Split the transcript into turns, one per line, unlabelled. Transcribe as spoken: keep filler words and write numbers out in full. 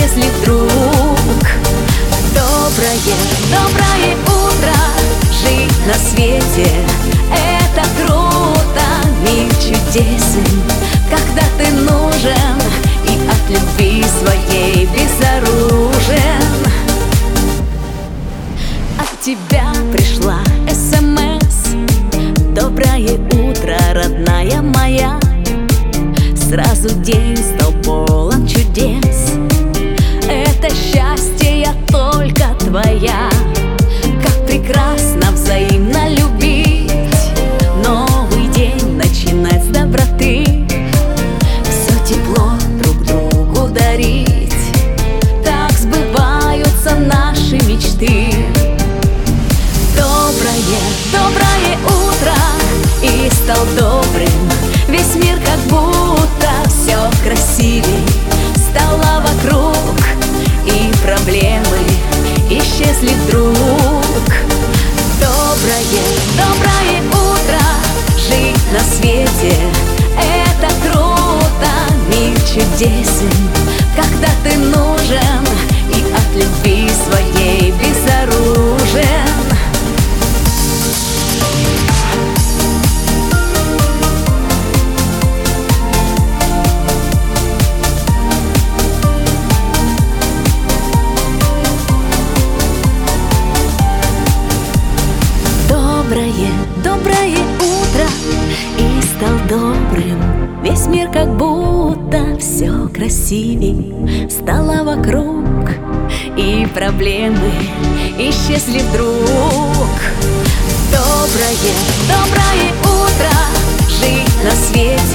если вдруг доброе, доброе утро, жить на свете — это круто. Мир чудесен, когда ты нужен, и от любви своей безоружен. От тебя пришла СМС: доброе утро, родная моя. Сразу день стал полон чудес. Это счастье я только твоя. Как прекрасно взаимно любить, новый день начинать с доброты, все тепло друг другу дарить. Так сбываются наши мечты. Доброе, доброе утро, и стал добрым весь мир, как будто все красивей стало вокруг, и проблемы исчезли вдруг. Доброе, доброе утро, жить на свете — это круто. Мир чудесен, когда ты нужен, и от любви своей безоружен. Доброе, доброе утро, и стал добрым весь мир, как будто все красивей стало вокруг, и проблемы исчезли вдруг. Доброе, доброе утро, жить на свете